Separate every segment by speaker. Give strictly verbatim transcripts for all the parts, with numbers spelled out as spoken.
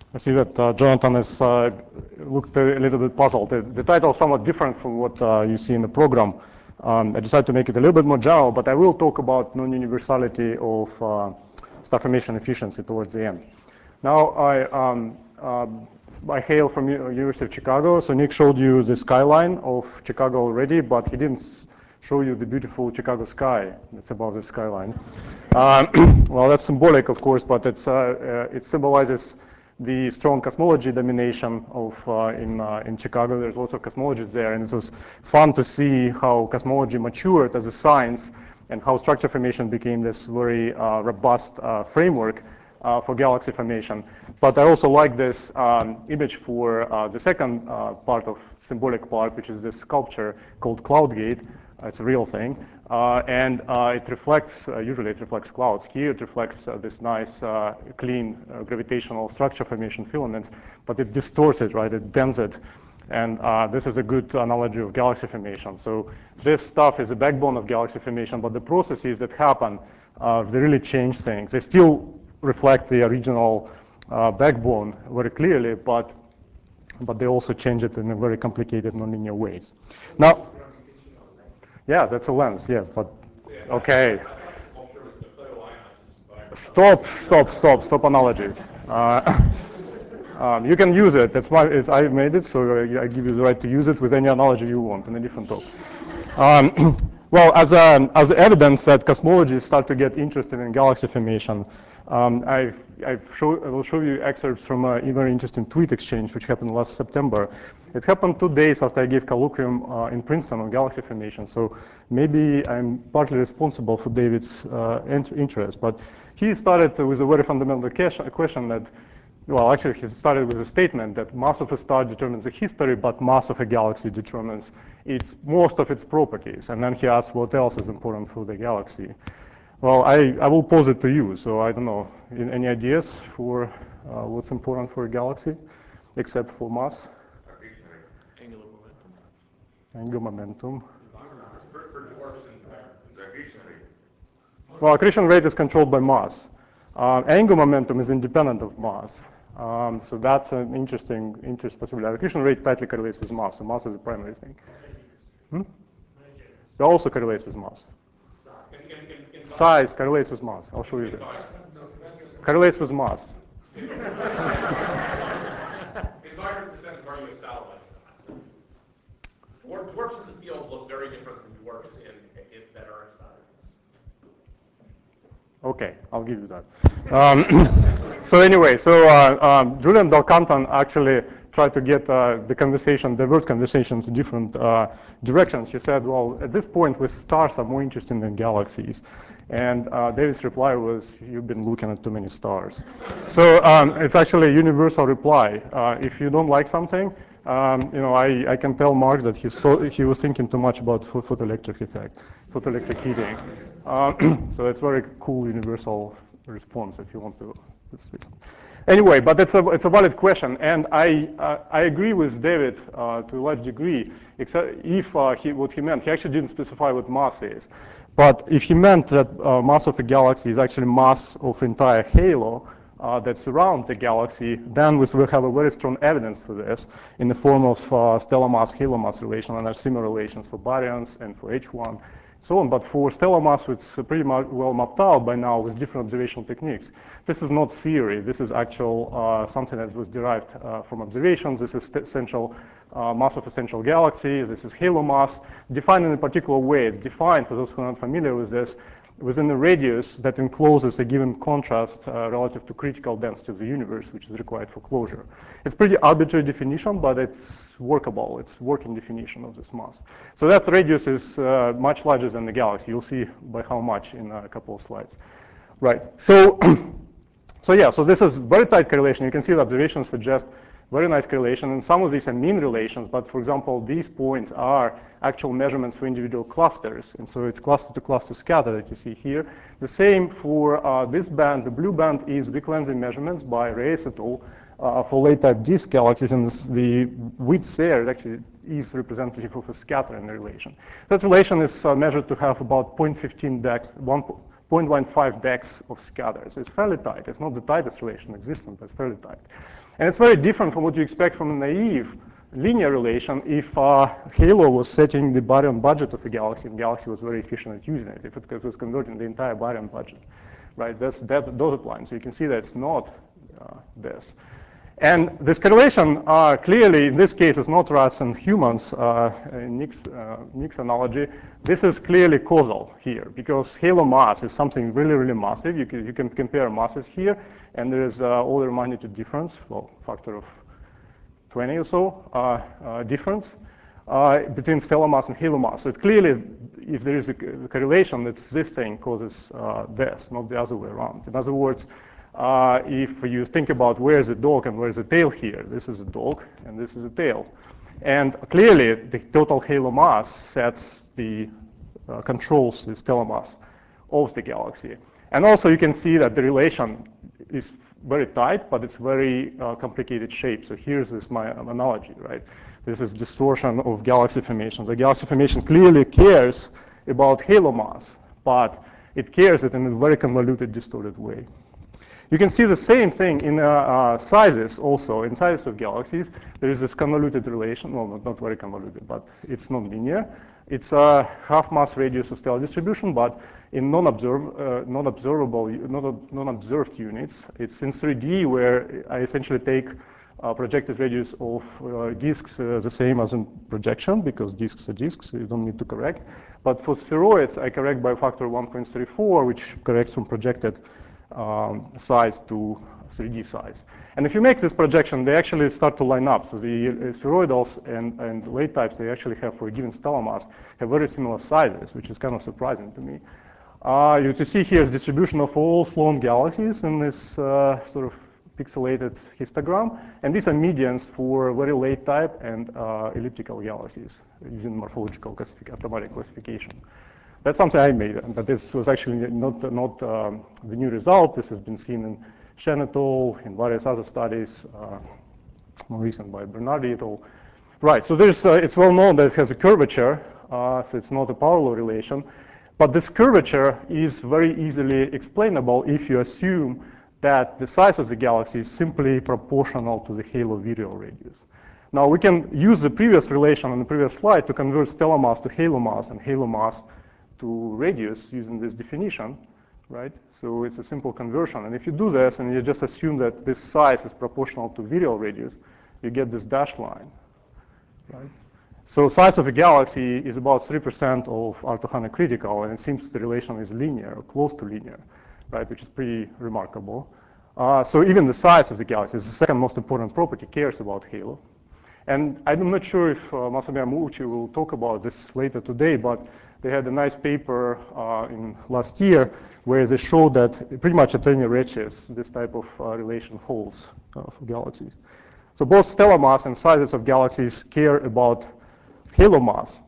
Speaker 1: I see that uh, Jonathan has uh, looked a little bit puzzled. The, the title is somewhat different from what uh, you see in the program. Um, I decided to make it a little bit more general, but I will talk about non-universality of uh, star formation efficiency towards the end. Now, I, um, uh, I hail from U University of Chicago, so Nick showed you the skyline of Chicago already, but he didn't show you the beautiful Chicago sky that's above the skyline. Um, well, that's symbolic, of course, but it's, uh, uh, it symbolizes the strong cosmology domination of uh, in uh, in Chicago. There's lots of cosmologists there, and it was fun to see how cosmology matured as a science and how structure formation became this very uh, robust uh, framework uh, for galaxy formation. But I also like this um, image for uh, the second uh, part of symbolic part, which is this sculpture called Cloudgate. It's a real thing, uh, and uh, it reflects, uh, usually it reflects clouds. Here it reflects uh, this nice, uh, clean uh, gravitational structure formation filaments, but it distorts it, right? It bends it, and uh, this is a good analogy of galaxy formation. So this stuff is the backbone of galaxy formation, but the processes that happen, uh, they really change things. They still reflect the original uh, backbone very clearly, but, but they also change it in a very complicated nonlinear ways. Now, yeah, that's a lens, yes, but okay. Stop, stop, stop, stop analogies. Uh, um, you can use it. That's why it's, I made it, so I give you the right to use it with any analogy you want in a different talk. Um, well, as, a, as evidence that cosmologists start to get interested in galaxy formation, um, I've, I've show, I will show you excerpts from a very interesting tweet exchange which happened last September. It happened two days after I gave colloquium uh, in Princeton on galaxy formation, so maybe I'm partly responsible for David's uh, interest. But he started with a very fundamental question that, well, actually he started with a statement that mass of a star determines the history, but mass of a galaxy determines its, most of its properties. And then he asked what else is important for the galaxy. Well, I, I will pose it to you, so I don't know, any ideas for uh, what's important for a galaxy, except for mass?
Speaker 2: Angular momentum.
Speaker 1: Angular momentum.
Speaker 3: For, for dwarfs and the accretion rate.
Speaker 1: Well, accretion rate is controlled by mass. Uh, angular momentum is independent of mass. Um, so that's an interesting, interesting possibility. Accretion rate tightly correlates with mass, so mass is the primary thing. Hmm? It also correlates with mass.
Speaker 3: In, in, in, in
Speaker 1: Size correlates with mass. I'll show you that. Correlates with mass.
Speaker 3: In five percent are you a satellite? Dwar- Dwarfs in the field look very different from dwarfs in, in that are inside of this.
Speaker 1: Okay, I'll give you that. Um, so anyway, so uh, um, Julian Delcanton actually tried to get uh, the conversation, divert conversation to different uh, directions. He said, well, at this point, with stars are more interesting than galaxies. And uh, David's reply was, you've been looking at too many stars. So um, it's actually a universal reply. Uh, if you don't like something, um, you know, I, I can tell Marx that he, saw, he was thinking too much about pho photoelectric effect, photoelectric heating. Um, so it's very cool universal response if you want to. Anyway, but it's a, it's a valid question, and I, uh, I agree with David uh, to a large degree, except if uh, he, what he meant, he actually didn't specify what mass is. But if he meant that uh, mass of a galaxy is actually mass of entire halo uh, that surrounds the galaxy, then we will have a very strong evidence for this in the form of uh, stellar mass-halo mass relation, and there are similar relations for baryons and for H one. So on, but for stellar mass, it's pretty much well mapped out by now with different observational techniques. This is not theory. This is actual uh, something that was derived uh, from observations. This is essential uh, mass of a central galaxy. This is halo mass, defined in a particular way. It's defined, for those who are not familiar with this, within a radius that encloses a given contrast uh, relative to critical density of the universe, which is required for closure. It's pretty arbitrary definition, but it's workable. It's working definition of this mass. So that radius is uh, much larger than the galaxy. You'll see by how much in a couple of slides. Right, so, so yeah, so this is very tight correlation. You can see the observations suggest very nice correlation, and some of these are mean relations, but for example, these points are actual measurements for individual clusters, and so it's cluster to cluster scatter that you see here. The same for uh, this band. The blue band is weak lensing measurements by Reyes et al. Uh, for late-type disk galaxies, and this, the width there actually is representative of a scattering relation. That relation is uh, measured to have about zero point one five dex, one point one five dex of scatter. So it's fairly tight. It's not the tightest relation existent, but it's fairly tight. And it's very different from what you expect from a naive linear relation if uh, Halo was setting the baryon budget of a galaxy and galaxy was very efficient at using it, if it was converting the entire baryon budget, right? That's that dotted line. So you can see that it's not uh, this. And this correlation uh, clearly, in this case, is not rats and humans uh, in Nick's, uh, Nick's analogy. This is clearly causal here because halo mass is something really, really massive. You can, you can compare masses here, and there is uh, order of magnitude difference, well, factor of twenty or so uh, uh, difference uh, between stellar mass and halo mass. So it's clearly, if there is a correlation, it's this thing causes uh, this, not the other way around. In other words, Uh, if you think about where's the dog and where's the tail here, this is a dog and this is a tail. And clearly, the total halo mass sets the, uh, controls the stellar mass of the galaxy. And also you can see that the relation is very tight, but it's very uh, complicated shape. So here's this my analogy, right? This is distortion of galaxy formation. The galaxy formation clearly cares about halo mass, but it cares it in a very convoluted, distorted way. You can see the same thing in uh, uh, sizes also. In sizes of galaxies, there is this convoluted relation. Well, not, not very convoluted, but it's non-linear. It's a half mass radius of stellar distribution, but in non-observ uh, non-observable, non-observed units, it's in three D where I essentially take uh, projected radius of uh, disks uh, the same as in projection, because disks are disks, so you don't need to correct. But for spheroids, I correct by a factor one point three four, which corrects from projected Um, size to three D size. And if you make this projection, they actually start to line up. So the uh, spheroidals and, and late types, they actually have, for a given stellar mass, have very similar sizes, which is kind of surprising to me. Uh, you to see here is distribution of all Sloan galaxies in this uh, sort of pixelated histogram. And these are medians for very late type and uh, elliptical galaxies using morphological classific automatic classification. That's something I made, but this was actually not, not um, the new result. This has been seen in Shen et al., in various other studies, uh, more recent by Bernardi et al. Right, so there's, uh, it's well known that it has a curvature, uh, so it's not a parallel relation. But this curvature is very easily explainable if you assume that the size of the galaxy is simply proportional to the halo virial radius. Now, we can use the previous relation on the previous slide to convert stellar mass to halo mass and halo mass to radius using this definition, right? So it's a simple conversion. And if you do this and you just assume that this size is proportional to virial radius, you get this dashed line, right? So size of a galaxy is about three percent of orthogonal critical, and it seems the relation is linear or close to linear, right? Which is pretty remarkable. Uh, so even the size of the galaxy is the second most important property, cares about halo. And I'm not sure if uh, Masami Yamauchi will talk about this later today, but they had a nice paper uh, in last year where they showed that pretty much at any redshift, this type of uh, relation holds uh, for galaxies. So both stellar mass and sizes of galaxies care about halo mass.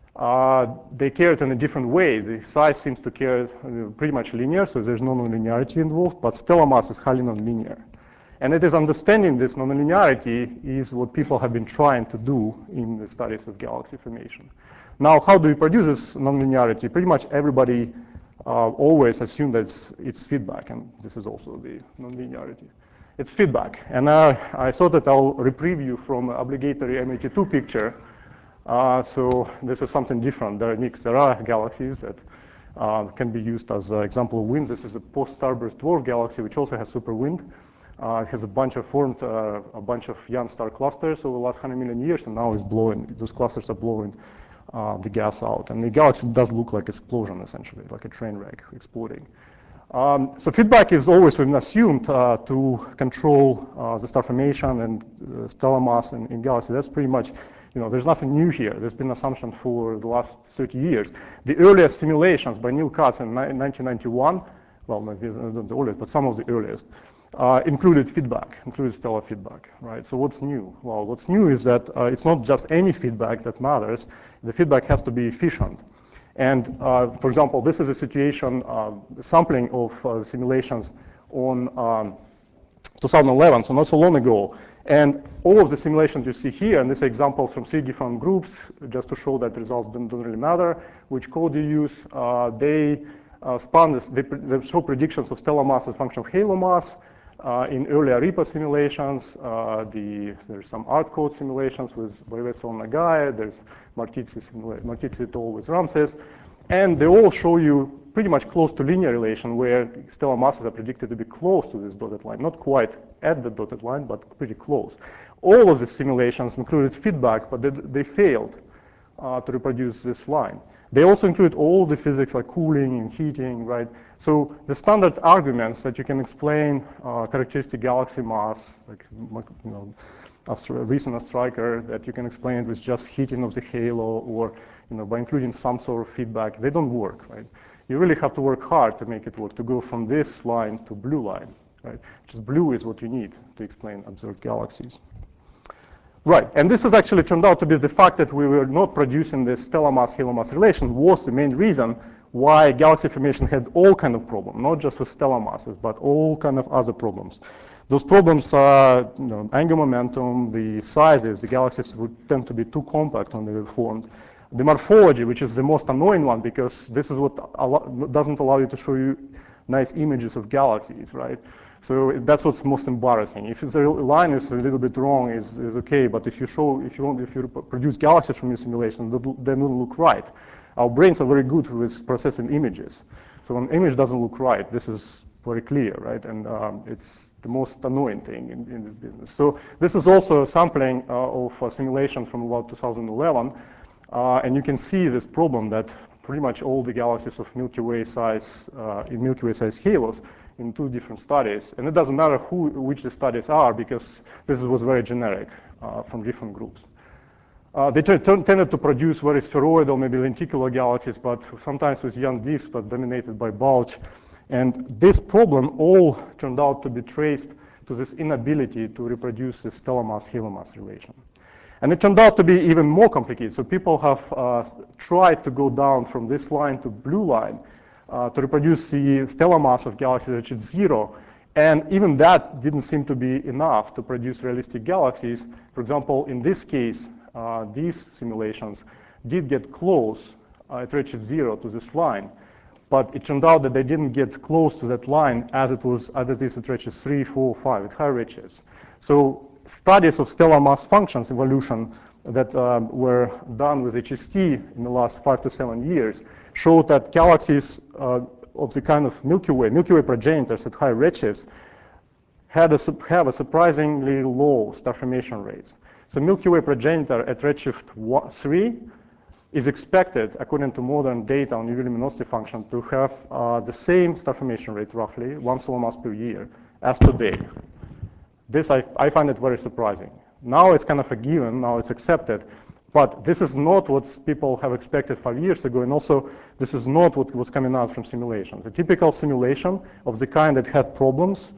Speaker 1: Uh, they care it in a different way. The size seems to care uh, pretty much linear, so there's no nonlinearity involved, but stellar mass is highly nonlinear. And it is understanding this nonlinearity is what people have been trying to do in the studies of galaxy formation. Now, how do we produce this nonlinearity? Pretty much everybody uh, always assumes that it's, it's feedback, and this is also the nonlinearity. It's feedback. And uh, I thought that I'll reprieve you from an obligatory M eighty-two picture. Uh, so this is something different. There are, there are galaxies that uh, can be used as an example of wind. This is a post-starburst dwarf galaxy, which also has super wind. Uh, it has a bunch of formed uh, a bunch of young star clusters over the last one hundred million years, and now it's blowing. Those clusters are blowing uh, the gas out, and the galaxy does look like an explosion, essentially, like a train wreck exploding. Um, so feedback is always been assumed uh, to control uh, the star formation and uh, stellar mass in, in galaxy. That's pretty much, you know, there's nothing new here. There's been assumption for the last thirty years. The earliest simulations by Neil Katz in nineteen ninety-one, well, not the earliest, but some of the earliest, uh, included feedback, included stellar feedback, right? So what's new? Well, what's new is that uh, it's not just any feedback that matters. The feedback has to be efficient. And uh, for example, this is a situation, uh, sampling of uh, simulations on um, two thousand eleven, so not so long ago. And all of the simulations you see here, and these are examples from three different groups, just to show that results don't, don't really matter, which code you use, uh, they uh, spun this, they, they show predictions of stellar mass as a function of halo mass uh, in earlier RIPA simulations. Uh, the, there's some ArtCode simulations with Boyvetzel and Nagai. There's Martizzi, Martizzi et al. With Ramses. And they all show you pretty much close to linear relation where stellar masses are predicted to be close to this dotted line. Not quite at the dotted line, but pretty close. All of the simulations included feedback, but they, they failed uh, to reproduce this line. They also include all the physics like cooling and heating, right? So the standard arguments that you can explain uh, characteristic galaxy mass, like you know, recent Striker, that you can explain it with just heating of the halo or you know, by including some sort of feedback, they don't work, right? You really have to work hard to make it work, to go from this line to blue line, right? Just blue is what you need to explain observed galaxies. Right, and this has actually turned out to be the fact that we were not producing this stellar mass-halo mass relation was the main reason why galaxy formation had all kind of problems, not just with stellar masses, but all kind of other problems. Those problems are you know, angular momentum, the sizes, the galaxies would tend to be too compact when they were formed. The morphology, which is the most annoying one, because this is what al- doesn't allow you to show you nice images of galaxies, right? So that's what's most embarrassing. If the line is a little bit wrong, is is okay. But if you show, if you want, if you produce galaxies from your simulation, they don't look right. Our brains are very good with processing images. So when an image doesn't look right, this is very clear, right? And um, it's the most annoying thing in, in this business. So this is also a sampling uh, of a simulation from about two thousand eleven. Uh, and you can see this problem that pretty much all the galaxies of Milky Way size, uh, in Milky Way size halos, in two different studies. And it doesn't matter who, which the studies are, because this was very generic uh, from different groups. Uh, they tended to produce very spheroidal, maybe lenticular galaxies, but sometimes with young disks, but dominated by bulge. And this problem all turned out to be traced to this inability to reproduce the stellar mass-halo mass relation. And it turned out to be even more complicated. So people have uh, tried to go down from this line to blue line uh, to reproduce the stellar mass of galaxies which is zero. And even that didn't seem to be enough to produce realistic galaxies. For example, in this case, uh, these simulations did get close uh, at redshift zero to this line. But it turned out that they didn't get close to that line as it was as it is at redshift three, four, five, at high redshifts. So studies of stellar mass functions evolution that um, were done with H S T in the last five to seven years showed that galaxies uh, of the kind of Milky Way, Milky Way progenitors at high redshifts had a, have a surprisingly low star formation rates. So Milky Way progenitor at redshift three is expected, according to modern data on U V luminosity function, to have uh, the same star formation rate, roughly, one solar mass per year, as today. This, I, I find it very surprising. Now it's kind of a given, now it's accepted, but this is not what people have expected five years ago, and also this is not what was coming out from simulations. A typical simulation of the kind that had problems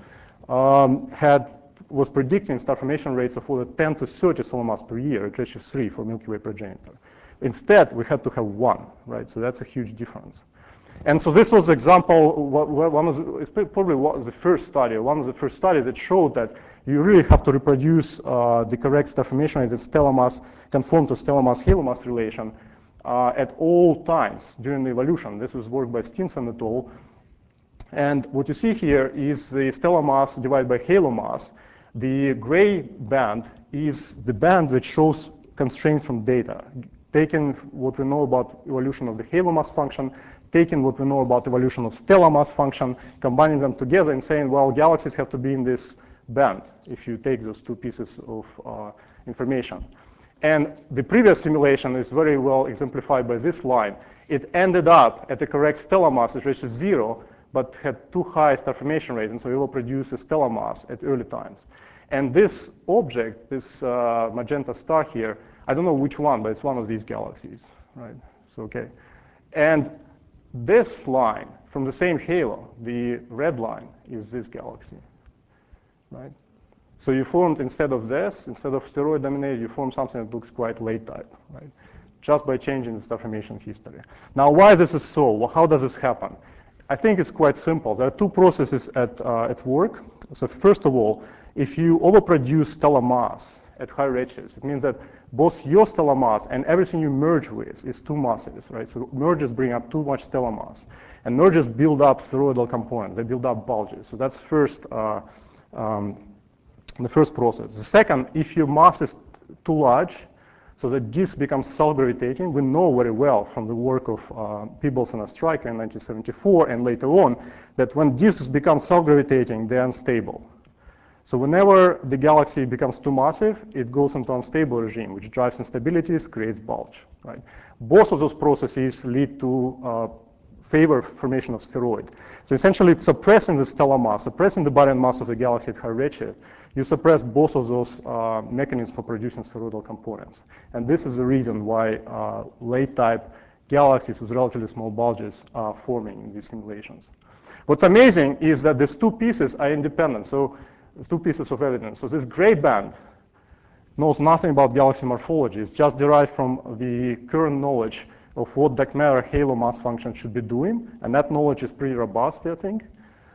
Speaker 1: um, had, was predicting star formation rates of order ten to thirty solar mass per year at redshift three for Milky Way progenitor. Instead, we had to have one, right? So that's a huge difference. And so this was example, one of the, it's probably one of the first study, one of the first studies that showed that you really have to reproduce uh, the correct star formation rate at stellar mass, conform to stellar mass-halo mass relation uh, at all times during the evolution. This was work by Stinson et al. And what you see here is the stellar mass divided by halo mass. The gray band is the band which shows constraints from data. Taking what we know about evolution of the halo mass function, taking what we know about evolution of stellar mass function, combining them together and saying, well, galaxies have to be in this band if you take those two pieces of uh, information. And the previous simulation is very well exemplified by this line. It ended up at the correct stellar mass at redshift zero, but had too high star formation rate, and so it will produce a stellar mass at early times. And this object, this uh, magenta star here, I don't know which one, but it's one of these galaxies, right? So, okay. And this line from the same halo, the red line, is this galaxy, right? So you formed, instead of this, instead of spheroid dominated, you formed something that looks quite late type, right? Just by changing the star formation history. Now, why this is so? Well, how does this happen? I think it's quite simple. There are two processes at, uh, at work. So first of all, if you overproduce stellar mass at high redshifts. It means that both your stellar mass and everything you merge with is too massive, right? So mergers bring up too much stellar mass. And mergers build up spheroidal components. They build up bulges. So that's first, uh, um, the first process. The second, if your mass is too large, so the disk becomes self-gravitating. We know very well from the work of uh, Peebles and Oestreicher in nineteen seventy-four and later on that when disks become self-gravitating, they're unstable. So whenever the galaxy becomes too massive, it goes into unstable regime, which drives instabilities, creates bulge. Right? Both of those processes lead to uh, favor formation of spheroid. So essentially, suppressing the stellar mass, suppressing the baryon mass of the galaxy at high redshift, you suppress both of those uh, mechanisms for producing spheroidal components. And this is the reason why uh, late-type galaxies with relatively small bulges are forming in these simulations. What's amazing is that these two pieces are independent. So there's two pieces of evidence. So this gray band knows nothing about galaxy morphology. It's just derived from the current knowledge of what dark matter halo mass function should be doing. And that knowledge is pretty robust, I think.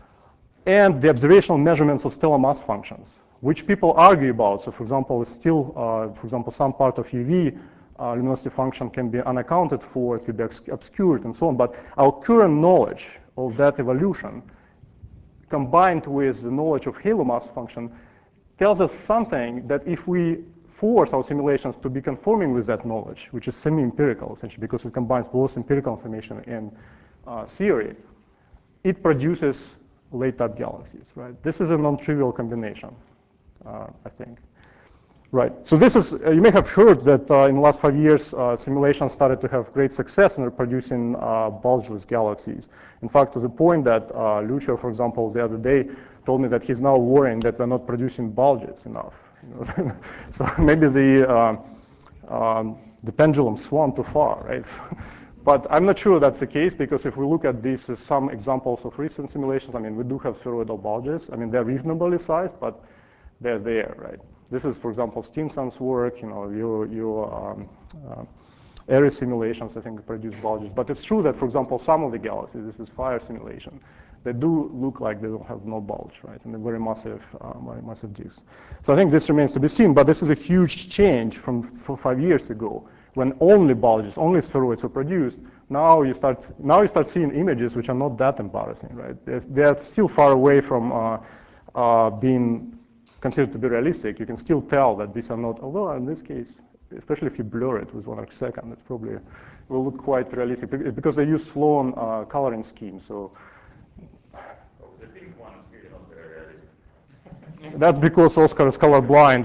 Speaker 1: And the observational measurements of stellar mass functions, which people argue about. So for example, still, uh, for example, some part of U V uh, luminosity function can be unaccounted for, it could be obscured and so on. But our current knowledge of that evolution, combined with the knowledge of halo mass function, tells us something that if we force our simulations to be conforming with that knowledge, which is semi-empirical essentially, because it combines both empirical information and uh, theory, it produces late-type galaxies, right? This is a non-trivial combination, uh, I think. Right, so this is, uh, you may have heard that uh, in the last five years, uh, simulations started to have great success in producing uh, bulgeless galaxies. In fact, to the point that uh, Lucio, for example, the other day told me that he's now worrying that we're not producing bulges enough. You know? So maybe the, uh, um, the pendulum swung too far, right? But I'm not sure that's the case, because if we look at these as some examples of recent simulations, I mean, we do have spheroidal bulges. I mean, they're reasonably sized, but they're there, right? This is, for example, Stinson's work, you know, your, your um, uh, area simulations, I think, produce bulges. But it's true that, for example, some of the galaxies, this is fire simulation, they do look like they don't have no bulge, right? And they're very massive, uh, very massive disks. So I think this remains to be seen, but this is a huge change from, from five years ago, when only bulges, only spheroids were produced. Now you start, now you start seeing images which are not that embarrassing, right? They're, they're still far away from uh, uh, being considered to be realistic. You can still tell that these are not, although in this case, especially if you blur it with one arc second, it's probably will look quite realistic, because they use Sloan uh, coloring scheme. So
Speaker 2: Oh, the pink one is really not very realistic.
Speaker 1: that's because Oscar is colorblind.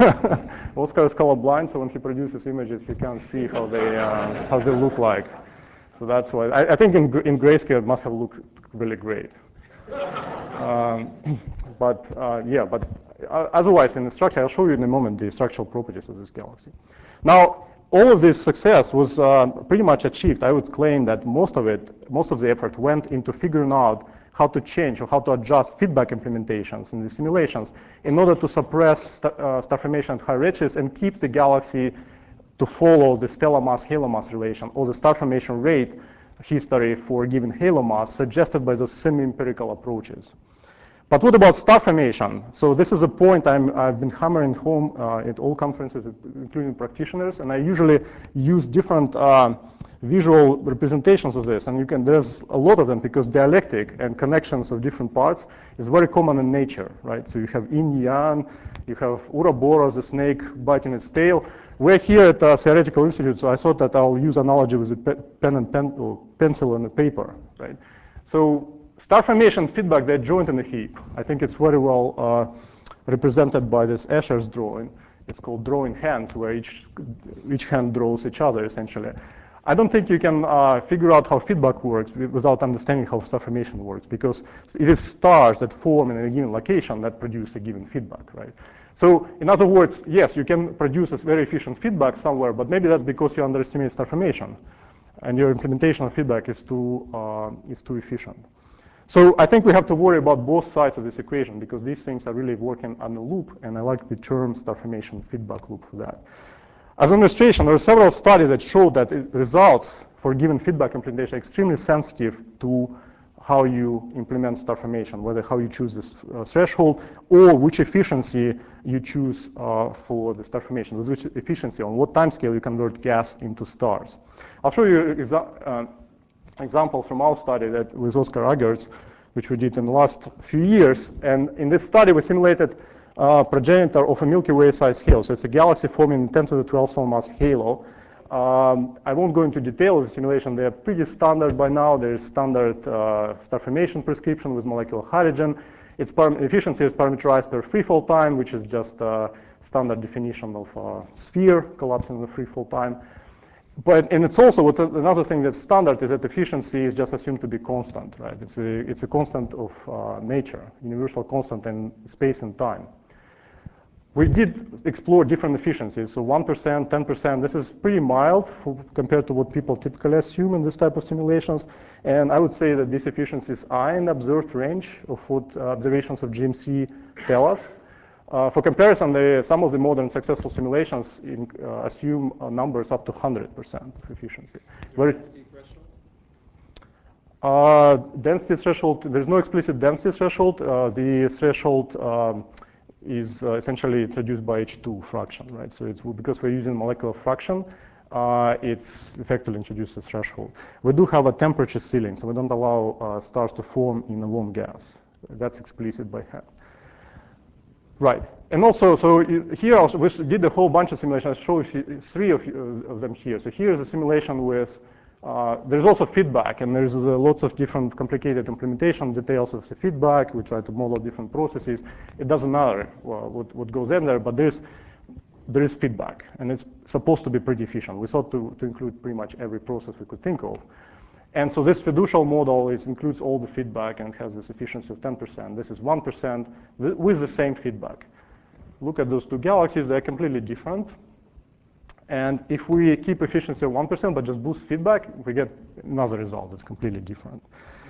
Speaker 1: Oscar is colorblind, so when he produces images, he can't see how they uh, how they look like. So that's why I, I think in in grayscale it must have looked really great. Um, but uh, yeah, but uh, otherwise in the structure, I'll show you in a moment the structural properties of this galaxy. Now, all of this success was uh, pretty much achieved. I would claim that most of it, most of the effort went into figuring out how to change or how to adjust feedback implementations in the simulations in order to suppress st uh, star formation at high redshifts and keep the galaxy to follow the stellar mass-halo mass relation, or the star formation rate history for a given halo mass suggested by those semi-empirical approaches. But what about star formation? So this is a point I'm, I've been hammering home uh, at all conferences, including practitioners, and I usually use different uh, visual representations of this. And you can, there's a lot of them, because dialectic and connections of different parts is very common in nature, right? So you have yin yang, you have Ouroboros, the snake biting its tail. We're here at uh, Theoretical Institute, so I thought that I'll use analogy with a pe pen and pen, or pencil and a paper, right? So star formation feedback, they're joined in a heap. I think it's very well uh, represented by this Escher's drawing. It's called drawing hands, where each, each hand draws each other, essentially. I don't think you can uh, figure out how feedback works without understanding how star formation works, because it is stars that form in a given location that produce a given feedback, right? So in other words, yes, you can produce this very efficient feedback somewhere, but maybe that's because you underestimate star formation, and your implementation of feedback is too, uh, is too efficient. So I think we have to worry about both sides of this equation, because these things are really working on a loop, and I like the term star formation feedback loop for that. As an illustration, there are several studies that show that it results for given feedback implementation are extremely sensitive to how you implement star formation, whether how you choose this uh, threshold or which efficiency you choose uh, for the star formation, with which efficiency, on what time scale you convert gas into stars. I'll show you an uh, example from our study that with Oscar Agertz, which we did in the last few years. And in this study, we simulated uh, progenitor of a Milky Way-sized halo. So it's a galaxy forming ten to the twelve solar mass halo. Um, I won't go into detail of the simulation. They're pretty standard by now. There's standard uh, star formation prescription with molecular hydrogen. Its efficiency is parameterized per free fall time, which is just a standard definition of a sphere collapsing in the free fall time. But, and it's also, what's another thing that's standard is that efficiency is just assumed to be constant, right? It's a, it's a constant of uh, nature, universal constant in space and time. We did explore different efficiencies, so one percent, ten percent, this is pretty mild for, compared to what people typically assume in this type of simulations. And I would say that these efficiencies are in observed range of what uh, observations of G M C tell us. Uh, for comparison, the, some of the modern successful simulations in, uh, assume uh, numbers up to one hundred percent of efficiency.
Speaker 3: Is there a density threshold?
Speaker 1: Uh, density threshold, there's no explicit density threshold. Uh, the threshold um, is uh, essentially introduced by H two fraction, right? So it's because we're using molecular fraction, uh, it's effectively introduced a threshold. We do have a temperature ceiling, so we don't allow uh, stars to form in a warm gas. That's explicit by hand. Right, and also, so here also, we did a whole bunch of simulations. I'll show you three of, of them here. So here's a simulation with, uh, there's also feedback, and there's uh, lots of different complicated implementation details of the feedback. We try to model different processes. It doesn't matter well, what, what goes in there, but there's, there is feedback, and it's supposed to be pretty efficient. We thought to, to include pretty much every process we could think of. And so this fiducial model is, includes all the feedback and has this efficiency of ten percent. This is one percent with the same feedback. Look at those two galaxies, they're completely different. And if we keep efficiency of one percent but just boost feedback, we get another result that's completely different.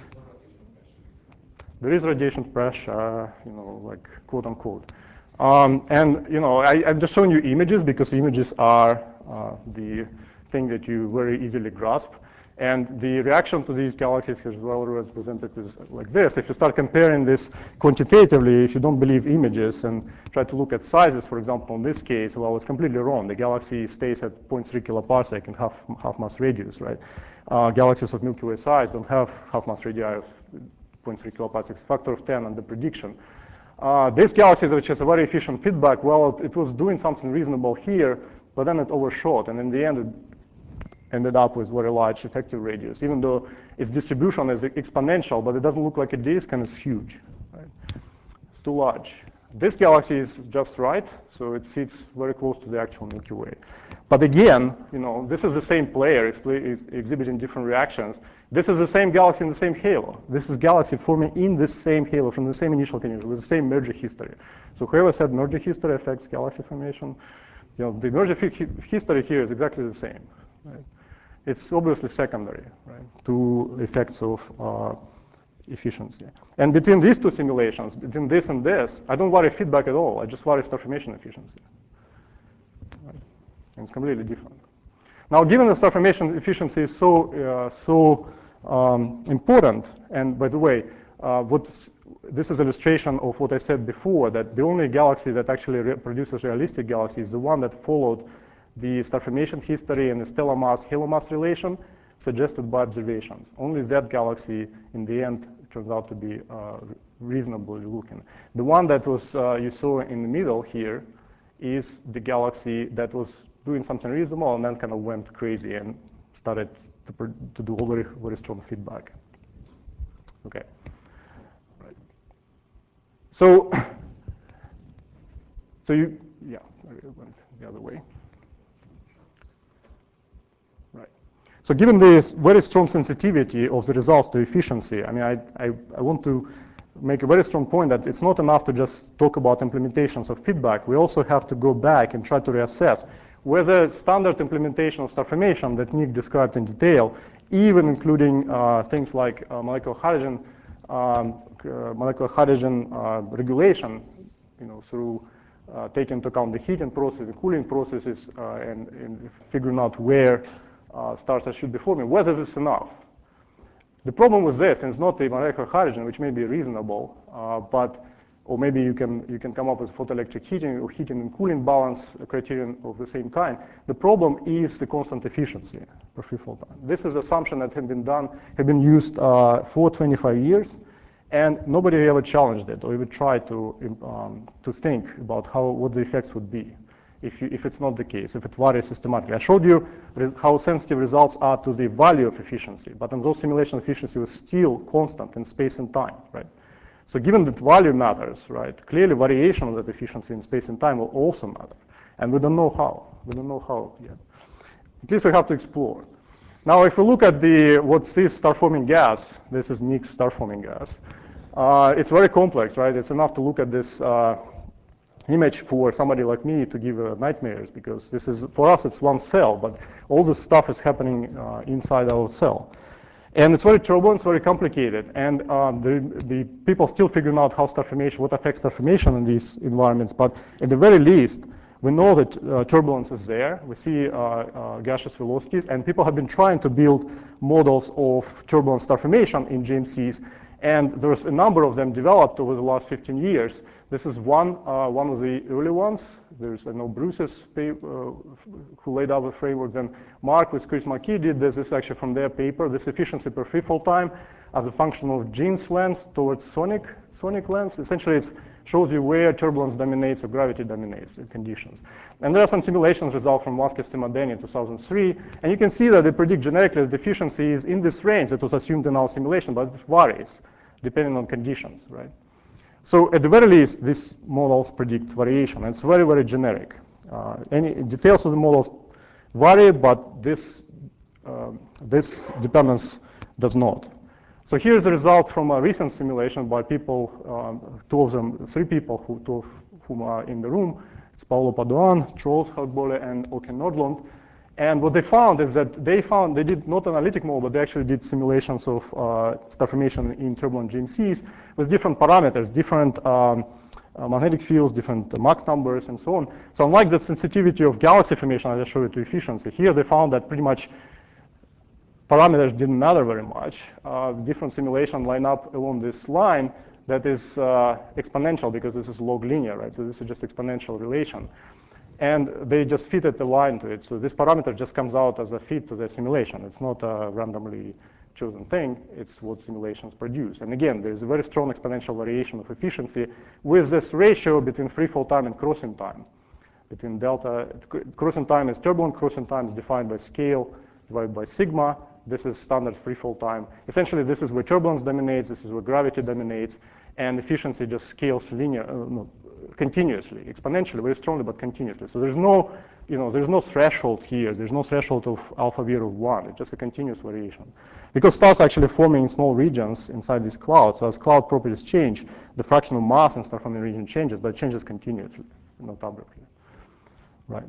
Speaker 1: There is radiation pressure, you know, like quote unquote. Um, and you know, I, I'm just showing you images because images are uh, the thing that you very easily grasp. And the reaction to these galaxies is well represented is like this. If you start comparing this quantitatively, if you don't believe images and try to look at sizes, for example, in this case, well, it's completely wrong. The galaxy stays at zero point three kiloparsec in half, half mass radius, right? Uh, galaxies of Milky Way size don't have half mass radii of zero point three kiloparsecs, factor of ten on the prediction. Uh, this galaxy, which has a very efficient feedback, well, it, it was doing something reasonable here, but then it overshot, and in the end, it ended up with very large effective radius, even though its distribution is exponential, but it doesn't look like a disk, and it's huge. Right? It's too large. This galaxy is just right, so it sits very close to the actual Milky Way. But again, you know, this is the same player is exhibiting different reactions. This is the same galaxy in the same halo. This is galaxy forming in this same halo from the same initial condition with the same merger history. So whoever said merger history affects galaxy formation, you know, the merger history here is exactly the same. Right? It's obviously secondary, right, to effects of uh, efficiency. And between these two simulations, between this and this, I don't worry feedback at all. I just worry star formation efficiency. Right? And it's completely different. Now, given the star formation efficiency is so uh, so um, important, and by the way, uh, what this is illustration of what I said before, that the only galaxy that actually re produces realistic galaxy is the one that followed the star formation history and the stellar mass halo mass relation suggested by observations. Only that galaxy in the end turns out to be uh, reasonably looking. The one that was uh, you saw in the middle here is the galaxy that was doing something reasonable and then kind of went crazy and started to, to do very, very strong feedback. Okay. Right. So, so you, yeah, I went the other way. Right. So given this very strong sensitivity of the results to efficiency, I mean, I, I, I want to make a very strong point that it's not enough to just talk about implementations of feedback. We also have to go back and try to reassess whether standard implementation of star formation that Nick described in detail, even including uh, things like uh, molecular hydrogen, um, uh, molecular hydrogen uh, regulation, you know, through uh, taking into account the heating process, the cooling processes, uh, and, and figuring out where uh, stars should be forming, whether this is enough. The problem with this, and it's not the molecular hydrogen, which may be reasonable, uh, but or maybe you can you can come up with photoelectric heating or heating and cooling balance criterion of the same kind. The problem is the constant efficiency per free fall time. This is an assumption that had been done, had been used uh, for twenty-five years, and nobody ever challenged it or even tried to um, to think about how what the effects would be if you, if it's not the case, if it varies systematically. I showed you how sensitive results are to the value of efficiency, but in those simulations, efficiency was still constant in space and time, right? So given that value matters, right, clearly variation of that efficiency in space and time will also matter. And we don't know how. We don't know how yet. At least we have to explore. Now, if we look at the what's this star-forming gas, this is Nix star-forming gas. Uh, it's very complex, right? It's enough to look at this uh, image for somebody like me to give uh, nightmares, because this is, for us, it's one cell, but all this stuff is happening uh, inside our cell. And it's very turbulent, it's very complicated, and um, the, the people still figuring out how star formation, what affects star formation in these environments, but at the very least, we know that uh, turbulence is there. We see uh, uh, gaseous velocities, and people have been trying to build models of turbulent star formation in G M Cs, and there's a number of them developed over the last fifteen years. This is one, uh, one of the early ones. There's, I know, Bruce's, uh, who laid out the frameworks, and Mark with Chris McKee did this. This is actually from their paper. This efficiency per free fall time as a function of Jeans length towards sonic, sonic length. Essentially, it shows you where turbulence dominates or gravity dominates in conditions. And there are some simulations results from Vasquez Timadeni in two thousand three, and you can see that they predict generically that the efficiency is in this range that was assumed in our simulation, but it varies depending on conditions, right? So at the very least, these models predict variation. It's very, very generic. Uh, any details of the models vary, but this, uh, this dependence does not. So here's a result from a recent simulation by people, um, two of them, three people who, two of whom are in the room. It's Paolo Padoan, Troels Houtbolle, and Åke Nordlund. And what they found is that they found, they did not analytic model, but they actually did simulations of uh, star formation in turbulent G M Cs with different parameters, different um, uh, magnetic fields, different uh, Mach numbers, and so on. So unlike the sensitivity of galaxy formation I just showed you to efficiency, here they found that pretty much parameters didn't matter very much. Uh, different simulations line up along this line that is uh, exponential, because this is log linear, right? So this is just exponential relation. And they just fitted the line to it. So this parameter just comes out as a fit to the simulation. It's not a randomly chosen thing. It's what simulations produce. And again, there's a very strong exponential variation of efficiency with this ratio between free fall time and crossing time. Between delta, crossing time is turbulent, crossing time is defined by scale divided by sigma. This is standard free fall time. Essentially, this is where turbulence dominates, this is where gravity dominates, and efficiency just scales linear, uh, no, continuously, exponentially, very strongly, but continuously. So there's no, you know, there's no threshold here. There's no threshold of alpha V of one. It's just a continuous variation. Because stars are actually forming in small regions inside these clouds. So as cloud properties change, the fraction of mass in star forming region changes, but it changes continuously, not abruptly, right?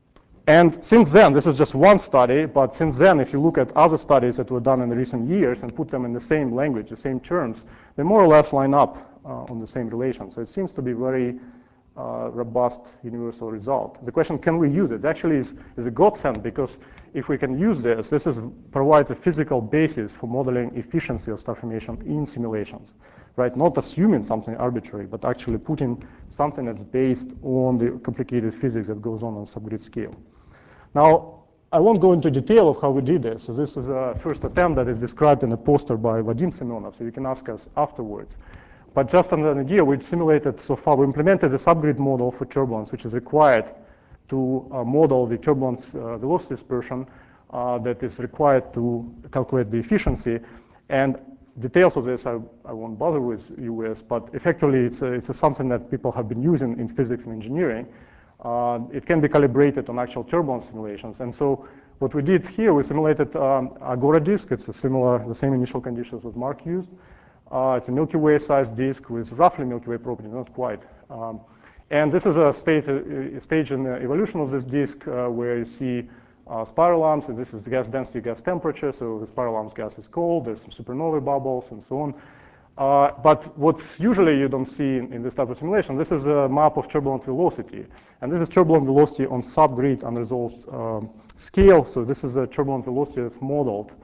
Speaker 1: And since then, this is just one study, but since then, if you look at other studies that were done in the recent years and put them in the same language, the same terms, they more or less line up uh, on the same relation. So it seems to be very uh, robust universal result. The question, can we use it? Actually is, is a godsend, because if we can use this, this is, provides a physical basis for modeling efficiency of star formation in simulations, right? Not assuming something arbitrary, but actually putting something that's based on the complicated physics that goes on on subgrid scale. Now, I won't go into detail of how we did this. So this is a first attempt that is described in a poster by Vadim Semyonov, so you can ask us afterwards. But just an idea, we simulated so far, we implemented a subgrid model for turbulence, which is required to uh, model the turbulence uh, velocity dispersion uh, that is required to calculate the efficiency. And details of this I, I won't bother with you with, but effectively it's, a, it's a something that people have been using in physics and engineering. Uh, it can be calibrated on actual turbulence simulations. And so what we did here, we simulated um, Agora disk. It's a similar, the same initial conditions that Mark used. Uh, it's a Milky Way-sized disk with roughly Milky Way property, not quite. Um, and this is a, state, a stage in the evolution of this disk uh, where you see uh, spiral arms. And this is the gas density, gas temperature. So the spiral arms gas is cold. There's some supernovae bubbles and so on. Uh, but what's usually you don't see in, in this type of simulation, this is a map of turbulent velocity. And this is turbulent velocity on subgrid unresolved um, scale. So this is a turbulent velocity that's modeled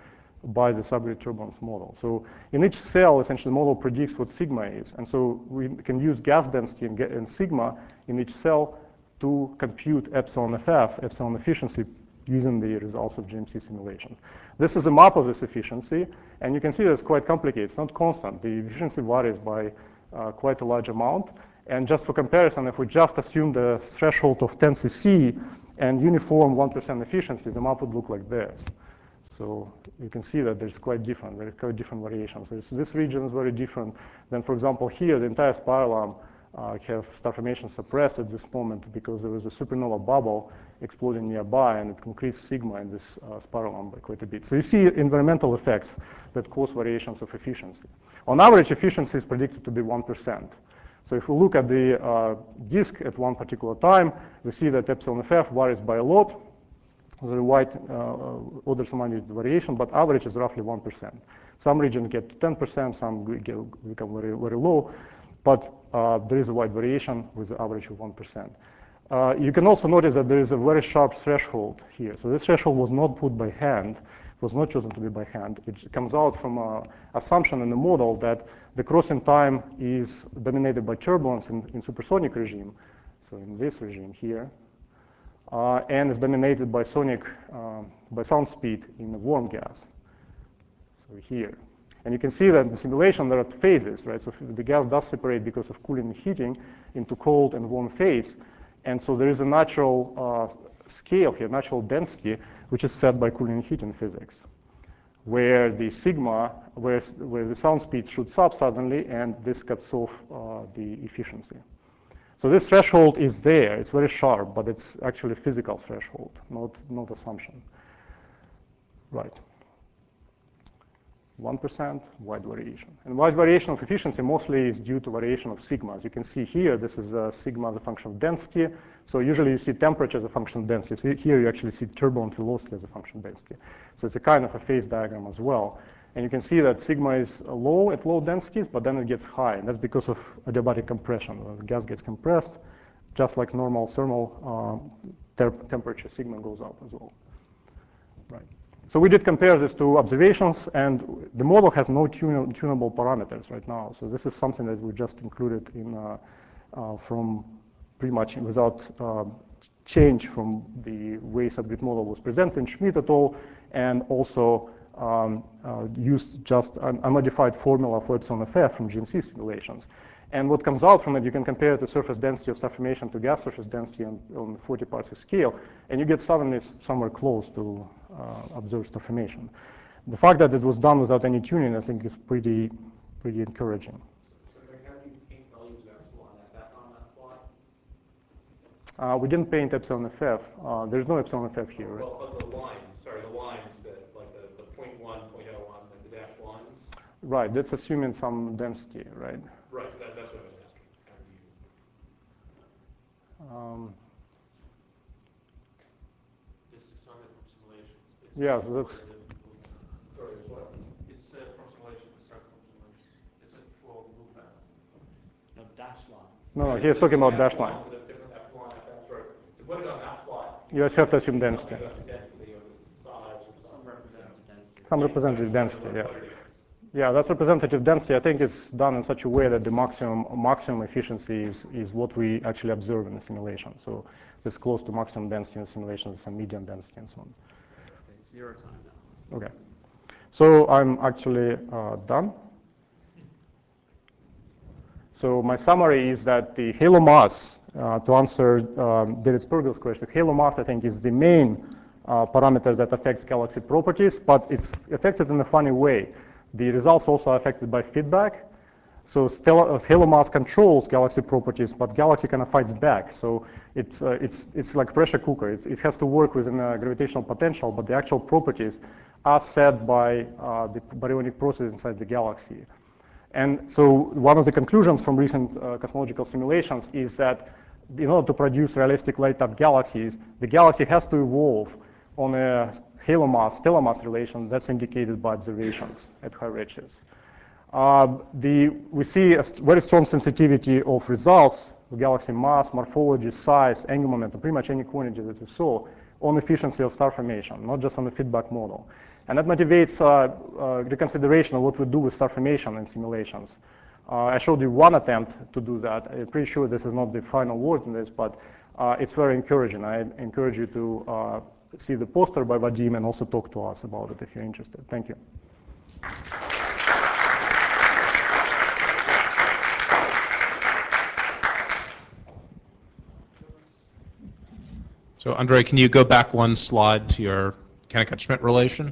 Speaker 1: by the subgrid turbulence model. So in each cell, essentially, the model predicts what sigma is. And so we can use gas density and, and sigma in each cell to compute epsilon F F, epsilon efficiency, using the results of G M C simulations. This is a map of this efficiency, and you can see that it's quite complicated. It's not constant. The efficiency varies by uh, quite a large amount. And just for comparison, if we just assume the threshold of ten C C and uniform one percent efficiency, the map would look like this. So you can see that there's quite different, there are quite different variations. This, this region is very different than, for example, here, the entire spiral arm uh, have star formation suppressed at this moment because there was a supernova bubble exploding nearby, and it increased sigma in this uh, spiral arm by quite a bit. So you see environmental effects that cause variations of efficiency. On average, efficiency is predicted to be one percent. So if we look at the uh, disk at one particular time, we see that epsilon F F varies by a lot. There's a wide uh, orders of magnitude variation, but average is roughly one percent. Some regions get to ten percent, some get, become very, very low, but uh, there is a wide variation with the average of one percent. Uh, you can also notice that there is a very sharp threshold here. So this threshold was not put by hand, was not chosen to be by hand. It comes out from an assumption in the model that the crossing time is dominated by turbulence in, in supersonic regime, so in this regime here, uh, and is dominated by sonic, uh, by sound speed in the warm gas, so here. And you can see that in the simulation there are phases, right? So the gas does separate because of cooling and heating into cold and warm phase, and so there is a natural uh, scale here, natural density, which is set by cooling and heating physics, where the sigma, where, where the sound speed shoots up suddenly, and this cuts off uh, the efficiency. So this threshold is there. It's very sharp, but it's actually a physical threshold, not, not assumption. Right. one percent wide variation. And wide variation of efficiency mostly is due to variation of sigma. As you can see here, this is a sigma as a function of density. So usually you see temperature as a function of density. So here you actually see turbulent velocity as a function of density. So it's a kind of a phase diagram as well. And you can see that sigma is low at low densities, but then it gets high. And that's because of adiabatic compression. The gas gets compressed, just like normal thermal uh, te temperature, sigma goes up as well. Right. So we did compare this to observations, and the model has no tuna tunable parameters right now. So this is something that we just included in uh, uh, from pretty much without uh, change from the way subgrid model was presented in Schmidt et al., and also um, uh, used just an unmodified formula for epsilon F F from G M C simulations. And what comes out from it, you can compare it to surface density of star formation to gas surface density on, on forty parsec scale, and you get suddenly somewhere close to uh, observed star formation. The fact that it was done without any tuning, I think, is pretty, pretty encouraging.
Speaker 3: So how do you paint values of epsilon F F on that plot?
Speaker 1: Uh, we didn't paint epsilon F F. Uh, there's no epsilon F F here, right?
Speaker 3: Well, but the lines, sorry, the lines that, like the, the zero point one, zero point zero one, like the dashed lines.
Speaker 1: Right, that's assuming some density, right?
Speaker 3: Right, so that, that's what I was asking. How do you...
Speaker 1: Um,
Speaker 4: This is started from simulations. It's
Speaker 1: yeah, so that's...
Speaker 3: Sorry, it's what?
Speaker 4: It's uh, from simulation, it's started from simulation. It's a flow loop pattern.
Speaker 5: No, dash lines.
Speaker 1: No, no, he's talking about dash line.
Speaker 3: The different epsilon F F, right. To put it on that plot,
Speaker 1: You just have to assume density.
Speaker 3: something about the density or the size or
Speaker 5: Some
Speaker 3: something.
Speaker 5: representative density.
Speaker 1: Some representative density, yeah.
Speaker 3: What it is.
Speaker 1: Yeah, that's representative density. I think it's done in such a way that the maximum maximum efficiency is, is what we actually observe in the simulation. So it's close to maximum density in the simulation, some median density and so on.
Speaker 5: Okay, zero time now.
Speaker 1: Okay. So I'm actually uh, done. So my summary is that the halo mass, uh, to answer um, David Spergel's question, halo mass, I think, is the main uh, parameter that affects galaxy properties, but it's affected in a funny way. The results also are affected by feedback. So stellar, uh, halo mass controls galaxy properties, but galaxy kind of fights back. So it's, uh, it's, it's like pressure cooker. It's, it has to work within a gravitational potential, but the actual properties are set by uh, the baryonic process inside the galaxy. And so one of the conclusions from recent uh, cosmological simulations is that in order to produce realistic light-up galaxies, the galaxy has to evolve on a halo mass, stellar mass relation that's indicated by observations at high redshift. Uh, the, we see a st very strong sensitivity of results of galaxy mass, morphology, size, angular momentum, pretty much any quantity that we saw on efficiency of star formation, not just on the feedback model. And that motivates uh, uh, reconsideration of what we do with star formation in simulations. Uh, I showed you one attempt to do that. I'm pretty sure this is not the final word in this, but uh, it's very encouraging. I encourage you to uh, see the poster by Vadim and also talk to us about it if you're interested. Thank you.
Speaker 6: So Andre, can you go back one slide to your Kennicutt-Schmidt relation?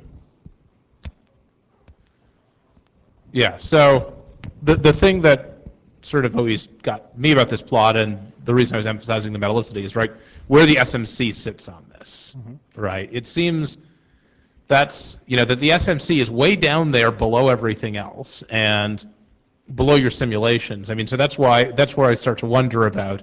Speaker 6: Yeah, so the, the thing that sort of always got me about this plot, and the reason I was emphasizing the metallicity, is right where the S M C sits on this, mm-hmm. right? It seems that's, you know, that the S M C is way down there below everything else and below your simulations. I mean, so that's why, that's where I start to wonder about,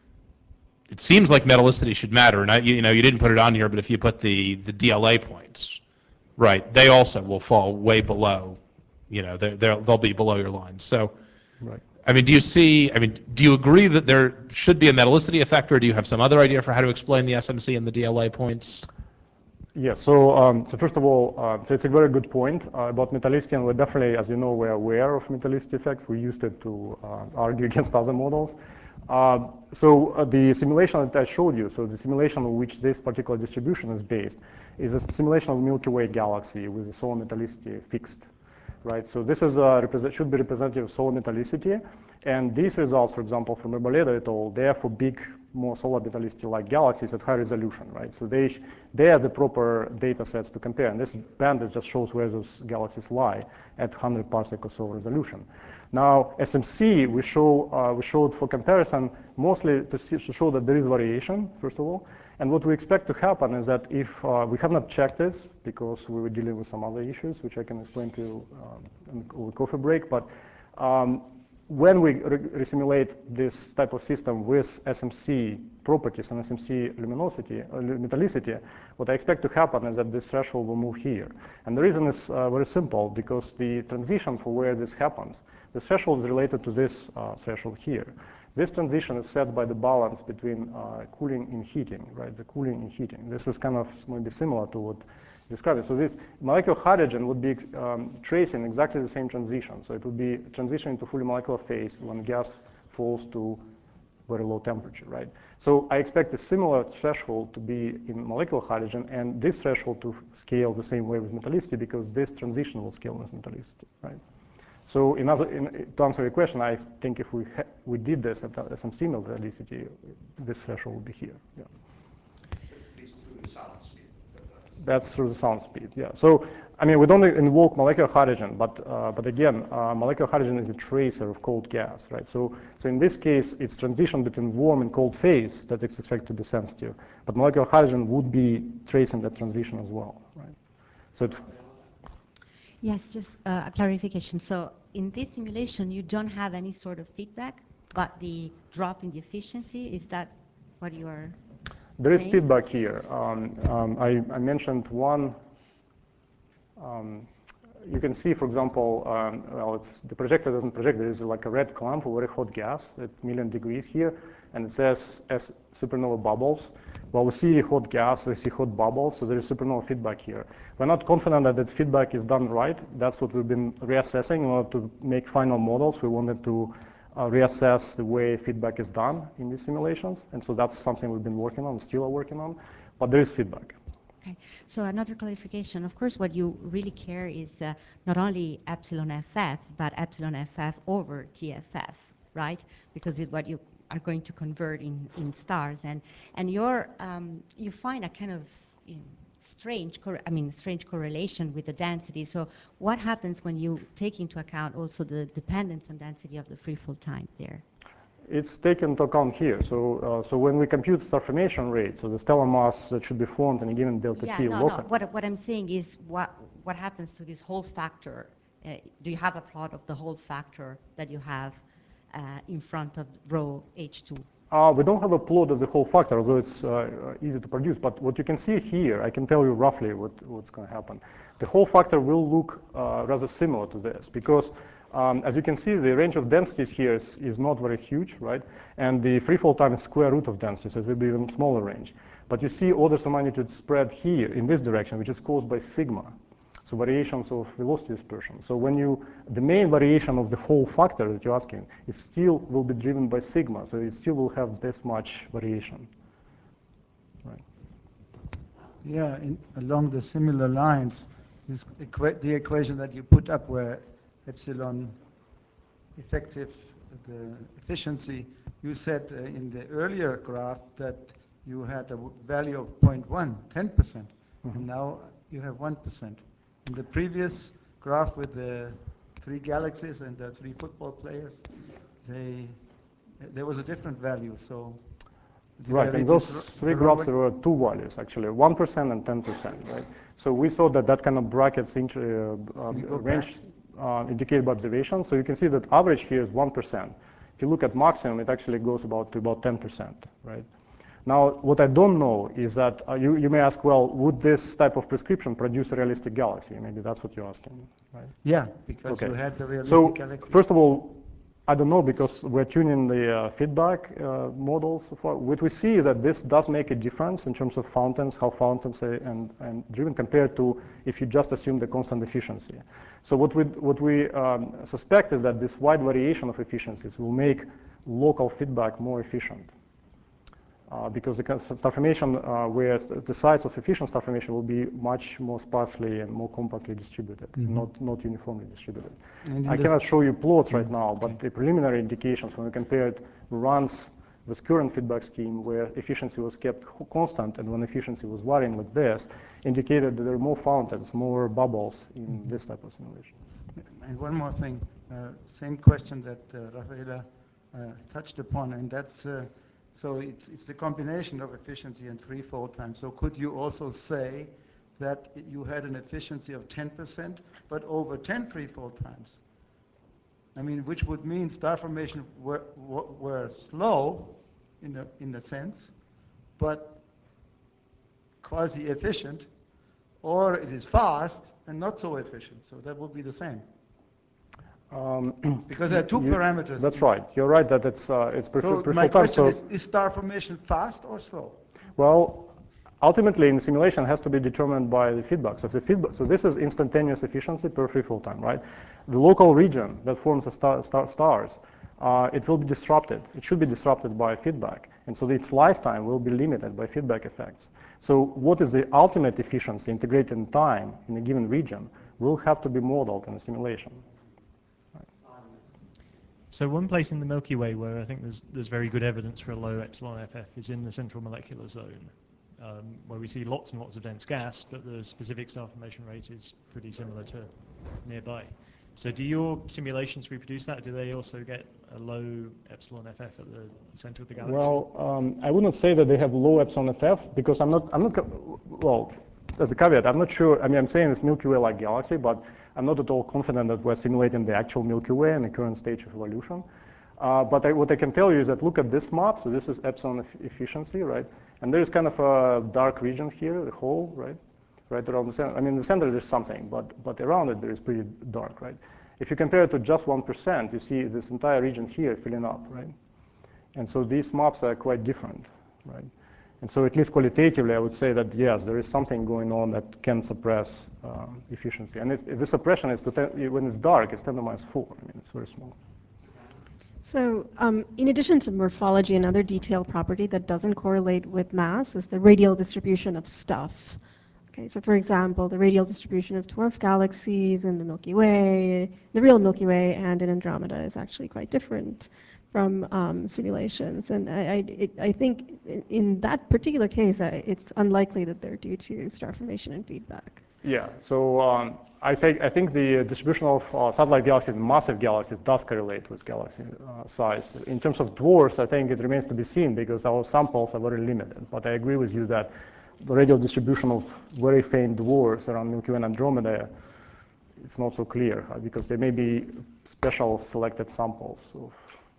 Speaker 6: it seems like metallicity should matter, and I, you know, you didn't put it on here, but if you put the, the D L A points, right, they also will fall way below, you know, they're, they're, they'll be below your lines. So,
Speaker 1: right.
Speaker 6: I mean, do you see, I mean, do you agree that there should be a metallicity effect, or do you have some other idea for how to explain the S M C and the D L A points?
Speaker 1: Yeah, so, um, so first of all, uh, so it's a very good point uh, about metallicity, and we're definitely, as you know, we're aware of metallicity effects. We used it to uh, argue against other models. Uh, so uh, the simulation that I showed you, so the simulation on which this particular distribution is based, is a simulation of Milky Way galaxy with the solar metallicity fixed, right? So this is a represent, should be representative of solar metallicity, and these results, for example, from Arboleda et al., they are for big, more solar metallicity-like galaxies at high resolution, right? So they, they are the proper data sets to compare, and this band just shows where those galaxies lie at one hundred parsec or so resolution. Now, S M C, we, show, uh, we showed for comparison mostly to, see, to show that there is variation, first of all. And what we expect to happen is that if uh, we have not checked this because we were dealing with some other issues, which I can explain to you uh, in the coffee break, but um, when we re resimulate this type of system with S M C properties and S M C luminosity, uh, metallicity, what I expect to happen is that this threshold will move here. And the reason is uh, very simple, because the transition for where this happens, the threshold is related to this uh, threshold here. This transition is set by the balance between uh, cooling and heating, right? The cooling and heating. This is kind of maybe similar to what described. So this molecular hydrogen would be um, tracing exactly the same transition. So it would be transitioning to fully molecular phase when gas falls to very low temperature, right? So I expect a similar threshold to be in molecular hydrogen, and this threshold to scale the same way with metallicity, because this transition will scale with metallicity, right? So in other, in, to answer your question, I think if we we did this at S M C metallicity, this threshold would be here. Yeah.
Speaker 2: These through the sound speed.
Speaker 1: That's through the sound speed. Yeah. So I mean, we don't invoke molecular hydrogen, but uh, but again, uh, molecular hydrogen is a tracer of cold gas, right? So so in this case, it's transition between warm and cold phase that is expected to be sensitive, but molecular hydrogen would be tracing that transition as well, right? So. It,
Speaker 7: Yes, just uh, a clarification. So in this simulation, you don't have any sort of feedback, but the drop in the efficiency, is that what you are
Speaker 1: There is
Speaker 7: saying?
Speaker 1: feedback here. Um, um, I, I mentioned one. Um, you can see, for example, um, well, it's, the projector doesn't project. There is like a red clump of very hot gas at million degrees here, and it says as supernova bubbles. Well, we see hot gas, we see hot bubbles, so there is supernova feedback here. We're not confident that that feedback is done right. That's what we've been reassessing in order to make final models. We wanted to uh, reassess the way feedback is done in these simulations, and so that's something we've been working on, still are working on, but there is feedback.
Speaker 7: Okay, so another clarification. Of course, what you really care is uh, not only epsilon F F, but epsilon F F over T F F, right? Because it's what you are going to convert in, in stars, and and your um, you find a kind of you know, strange, cor I mean, strange correlation with the density. So what happens when you take into account also the dependence on density of the free fall time there?
Speaker 1: It's taken into account here. So, uh, so when we compute star formation rate, so the stellar mass that should be formed in a given delta
Speaker 7: yeah,
Speaker 1: T
Speaker 7: no,
Speaker 1: local.
Speaker 7: no. What, what I'm saying is what, what happens to this whole factor? Uh, do you have a plot of the whole factor that you have uh, in front of rho H two?
Speaker 1: Uh, we don't have a plot of the whole factor, although it's uh, easy to produce. But what you can see here, I can tell you roughly what, what's going to happen. The whole factor will look uh, rather similar to this, because um, as you can see, the range of densities here is, is not very huge, right? And the free fall time is square root of density, so it will be even smaller range. But you see orders of magnitude spread here in this direction, which is caused by sigma. So variations of velocity dispersion. So when you, the main variation of the whole factor that you're asking, it still will be driven by sigma. So it still will have this much variation. Right.
Speaker 8: Yeah, in, along the similar lines, this equa the equation that you put up where epsilon effective, the efficiency, you said uh, in the earlier graph that you had a value of zero point one, ten percent, mm-hmm. and now you have one percent. In the previous graph with the three galaxies and the three football players, they, there was a different value. So
Speaker 1: right, and those three graphs there were two values actually, one percent and ten percent, right? So we saw that that kind of brackets inter, uh, uh, range uh, indicated by observation. So you can see that average here is one percent. If you look at maximum, it actually goes about to about ten percent, right? Now, what I don't know is that uh, you, you may ask, well, would this type of prescription produce a realistic galaxy? Maybe that's what you're asking, right?
Speaker 8: Yeah, because
Speaker 1: okay.
Speaker 8: you had the realistic
Speaker 1: so,
Speaker 8: galaxy.
Speaker 1: First of all, I don't know, because we're tuning the uh, feedback uh, models so far. What we see is that this does make a difference in terms of fountains, how fountains are and, and driven compared to if you just assume the constant efficiency. So what we, what we um, suspect is that this wide variation of efficiencies will make local feedback more efficient. Uh, because the star formation, uh, where the sites of efficient star formation will be much more sparsely and more compactly distributed, mm-hmm. not, not uniformly distributed. I cannot show you plots right now, but okay. the preliminary indications when we compared runs with current feedback scheme where efficiency was kept constant and when efficiency was varying like this, indicated that there are more fountains, more bubbles in mm-hmm. this type of simulation.
Speaker 8: And one more thing, uh, same question that uh, Rafaela uh, touched upon, and that's uh, so it's, it's the combination of efficiency and threefold time. So could you also say that you had an efficiency of ten percent, but over ten threefold times? I mean, which would mean star formation were, were, were slow in a, in a sense, but quasi-efficient, or it is fast and not so efficient. So that would be the same. Um, because there are two
Speaker 1: you,
Speaker 8: parameters.
Speaker 1: That's right. You're right that it's uh, it's prefer
Speaker 8: So my question
Speaker 1: time,
Speaker 8: is: is star formation fast or slow?
Speaker 1: Well, ultimately, in the simulation, has to be determined by the feedback. So if the feedback, so this is instantaneous efficiency per free fall time, right? The local region that forms the star, star, stars, uh, it will be disrupted. It should be disrupted by feedback, and so its lifetime will be limited by feedback effects. So what is the ultimate efficiency integrated in time in a given region will have to be modeled in a simulation.
Speaker 9: So one place in the Milky Way where I think there's, there's very good evidence for a low epsilon F F is in the central molecular zone, um, where we see lots and lots of dense gas, but the specific star formation rate is pretty similar to nearby. So do your simulations reproduce that? Do they also get a low epsilon F F at the center of the galaxy?
Speaker 1: Well, um, I wouldn't say that they have low epsilon F F, because I'm not, I'm not, well, as a caveat, I'm not sure, I mean, I'm saying it's Milky Way-like galaxy, but I'm not at all confident that we're simulating the actual Milky Way in the current stage of evolution. Uh, but I, what I can tell you is that look at this map. So this is epsilon efficiency, right? And there is kind of a dark region here, the hole, right? Right around the center. I mean, in the center there's something, but, but around it there is pretty dark, right? If you compare it to just one percent, you see this entire region here filling up, right? And so these maps are quite different, right? And so at least qualitatively, I would say that, yes, there is something going on that can suppress um, efficiency. And it's, the suppression is, to ten, when it's dark, it's ten to the minus four. I mean, it's very small.
Speaker 10: So um, in addition to morphology, another detailed property that doesn't correlate with mass is the radial distribution of stuff. Okay, so for example, the radial distribution of dwarf galaxies in the Milky Way, the real Milky Way, and in Andromeda is actually quite different from um, simulations. And I, I, it, I think in that particular case, I, it's unlikely that they're due to star formation and feedback.
Speaker 1: Yeah, so um, I, say, I think the distribution of uh, satellite galaxies and massive galaxies does correlate with galaxy uh, size. In terms of dwarfs, I think it remains to be seen because our samples are very limited. But I agree with you that the radial distribution of very faint dwarfs around Milky Way and Andromeda, it's not so clear uh, because there may be special selected samples of.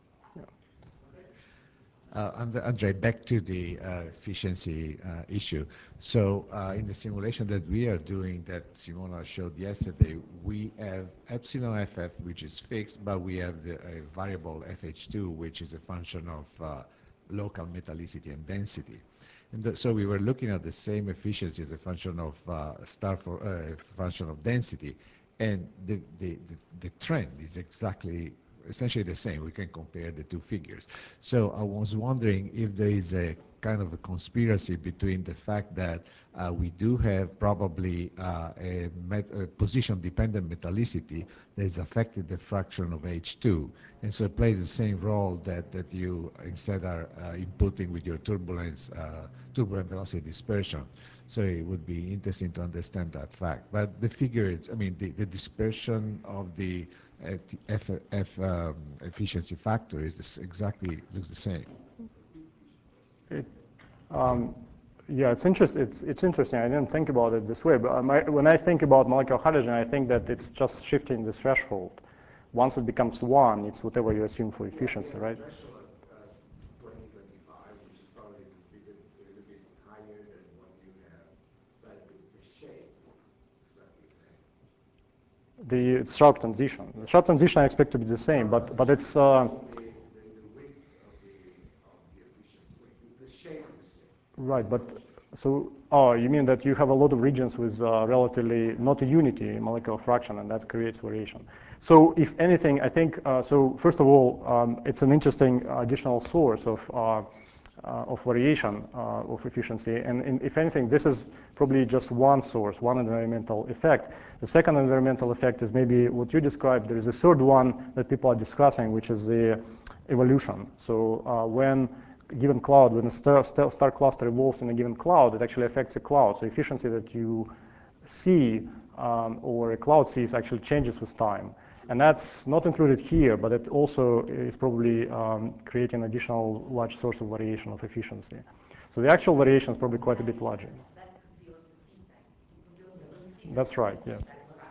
Speaker 11: Uh, Andre, back to the uh, efficiency uh, issue. So uh, in the simulation that we are doing that Simona showed yesterday, we have epsilon F F, which is fixed, but we have the uh, variable F H two, which is a function of uh, local metallicity and density. And the, so we were looking at the same efficiency as a function of uh, star for uh, function of density, and the, the, the, the trend is exactly essentially the same. We can compare the two figures. So I was wondering if there is a kind of a conspiracy between the fact that uh, we do have probably uh, a, met, a position-dependent metallicity that is affecting the fraction of H two, and so it plays the same role that, that you instead are uh, inputting with your turbulence, uh, turbulent velocity dispersion. So it would be interesting to understand that fact. But the figure is, I mean, the, the dispersion of the uh, F, F um, efficiency factor is this exactly looks the same.
Speaker 1: It, um, yeah, it's, interest, it's, it's interesting. I didn't think about it this way, but um, I, when I think about molecular hydrogen, I think that it's just shifting the threshold. Once it becomes one, it's whatever you assume for efficiency, right? The sharp transition. The sharp transition I expect to be the same, but but it's. Uh, right, but so oh, you mean that you have a lot of regions with uh, relatively not a unity molecular fraction, and that creates variation. So if anything, I think uh, so. First of all, um, it's an interesting additional source of. Uh, Uh, of variation uh, of efficiency, and, and if anything, this is probably just one source, one environmental effect. The second environmental effect is maybe what you described. There is a third one that people are discussing, which is the evolution. So uh, when a given cloud, when a star, star, star cluster evolves in a given cloud, it actually affects the cloud. So efficiency that you see um, or a cloud sees actually changes with time. And that's not included here, but it also is probably um, creating additional large source of variation of efficiency. So the actual variation is probably quite a bit larger. That's right, yes.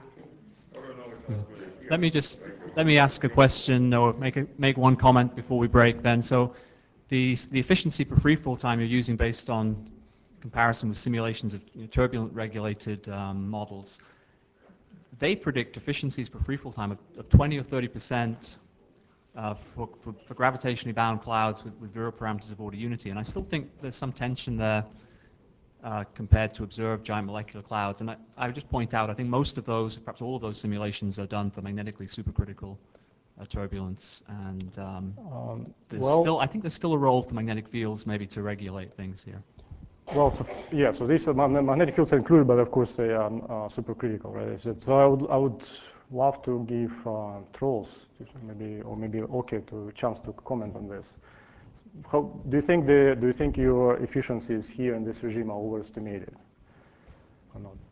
Speaker 5: Let me just, let me ask a question or make, a, make one comment before we break then. So the, the efficiency per free fall time you're using based on comparison with simulations of you know, turbulent regulated um, models, they predict efficiencies per free fall time of, of twenty or thirty percent uh, for, for, for gravitationally bound clouds with, with Vero parameters of order unity. And I still think there's some tension there uh, compared to observed giant molecular clouds. And I, I would just point out, I think most of those, perhaps all of those simulations are done for magnetically supercritical uh, turbulence. And um, um, there's
Speaker 1: well,
Speaker 5: still, I think there's still a role for magnetic fields maybe to regulate things here.
Speaker 1: Well, so, yeah, so these uh, magnetic fields are included, but of course they are uh, supercritical, right? So I would, I would love to give uh, Trolls maybe, or maybe okay to a chance to comment on this. How do you think the, do you think your efficiencies here in this regime are overestimated or not?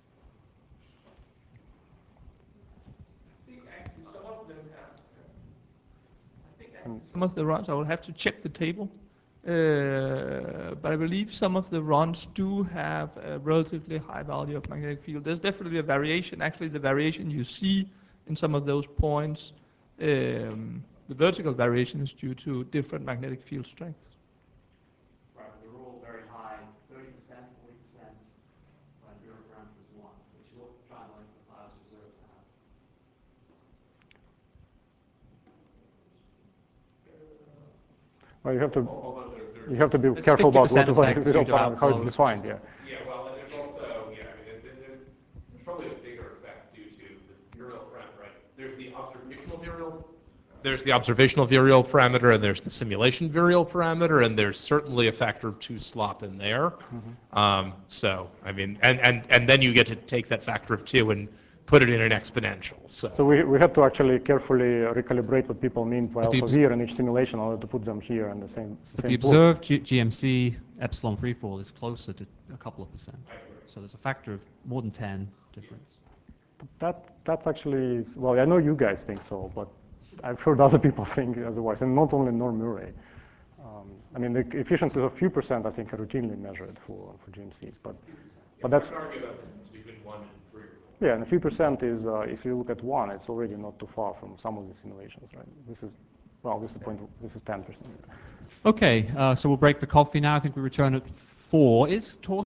Speaker 4: I think actually some of them have. I think actually some of the runs, I will have to check the table. Uh, but I believe some of the runs do have a relatively high value of magnetic field. There's definitely a variation. Actually, the variation you see in some of those points, um, the vertical variation is due to different magnetic field strengths.
Speaker 5: Right, they're all very high, thirty percent, forty percent, when Vero parameter is one, which is what giant molecular clouds deserve to have.
Speaker 1: Well, you have to you have to be
Speaker 5: There's
Speaker 1: careful about what,
Speaker 5: effect
Speaker 1: what,
Speaker 5: due to
Speaker 1: how it's
Speaker 5: outflows,
Speaker 1: defined. Yeah.
Speaker 6: Yeah, well, and there's also, yeah, I mean, there, there, there's probably a bigger effect due to the virial parameter, right? There's the observational virial, there's the observational virial parameter, and there's the simulation virial parameter, and there's certainly a factor of two slop in there. Mm-hmm. um, so, I mean, and, and, and then you get to take that factor of two and put it in an exponential. So,
Speaker 1: so we, we have to actually carefully recalibrate what people mean by alpha V in each simulation in order to put them here in the same, the same
Speaker 5: the observed G GMC epsilon freefall is closer to a couple of percent. So there's a factor of more than ten difference.
Speaker 1: That, that's actually, well, I know you guys think so, but I've heard other people think otherwise, and not only Norm Murray. Um, I mean, the efficiency of a few percent, I think, are routinely measured for, for G M Cs, but, but that's...
Speaker 6: between one and three.
Speaker 1: Yeah, and a few percent is, uh, if you look at one, it's already not too far from some of the simulations, right? This is, well, this is point, this is ten percent.
Speaker 5: Okay, uh, so we'll break for coffee now. I think we return at four. Is Torsten